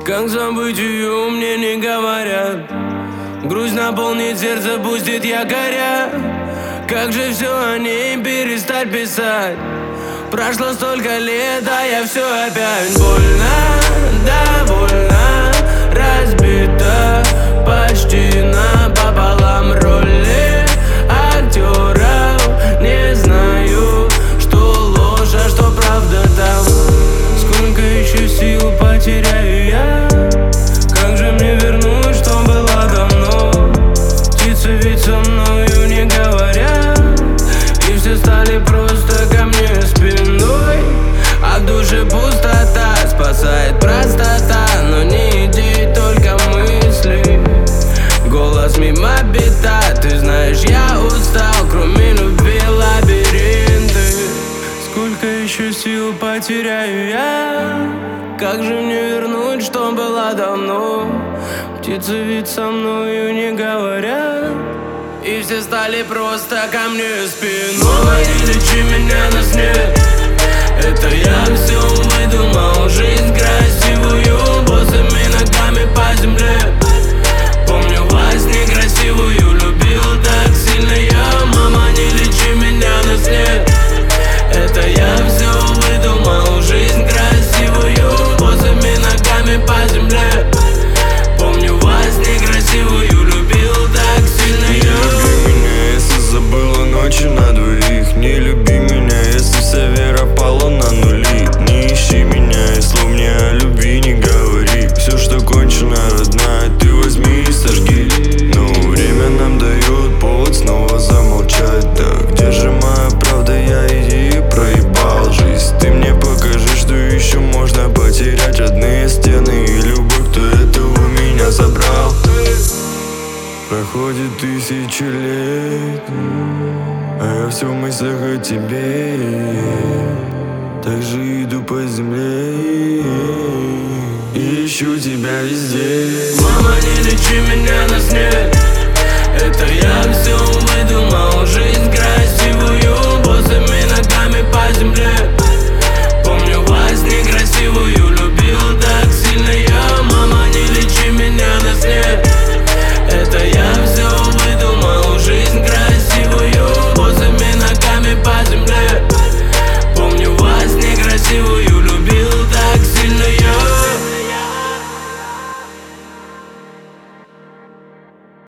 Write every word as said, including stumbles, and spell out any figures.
Как забыть ее, мне не говорят. Грусть наполнит сердце, пустит якоря. Как же все о ней перестать писать? Прошло столько лет, а я все опять больно, довольно разбита. Почти напополам роли актеров. Не знаю, что ложь, а что правда там. Сколько еще сил потеряю я? Как же мне вернуть, что было давно? Птицы ведь со мною не говорят, и все стали просто ко мне спиной. А в душе пустота, спасает простота. Но не идеи, только мысли. Голос мимо бита, ты знаешь, я устал. Кроме любви лабиринты. Сколько еще сил потеряю я? Как же мне вернуть, что было давно? Птицы ведь со мною не говорят, и все стали просто ко мне спиной. Мама, не лечи меня на сне. Это я все выдумал, жизнь красивую, босыми ногами по земле. Помню во сне красивую, любил так сильно я. Мама, не лечи меня на сне. Это я все выдумал, жизнь красивую, босыми ногами по земле. Помню во сне красивую, любил так сильно я. Не люби меня, если забыла ночи на двоих. Не люби меня, если вся вера пала на нули. Не ищи меня, и слов мне о любви не говори. Все, что кончено, родная, ты возьми и сожги. Но время нам дает повод снова замолчать. Да где же моя правда, я и проебал жизнь. Ты мне покажи, что еще можно потерять. Родные стены и любовь, кто это у меня забрал. Проходит тысячи лет, а я все в мыслях о тебе. Так же иду по земле и ищу тебя везде. Мама, не лечи меня на сне.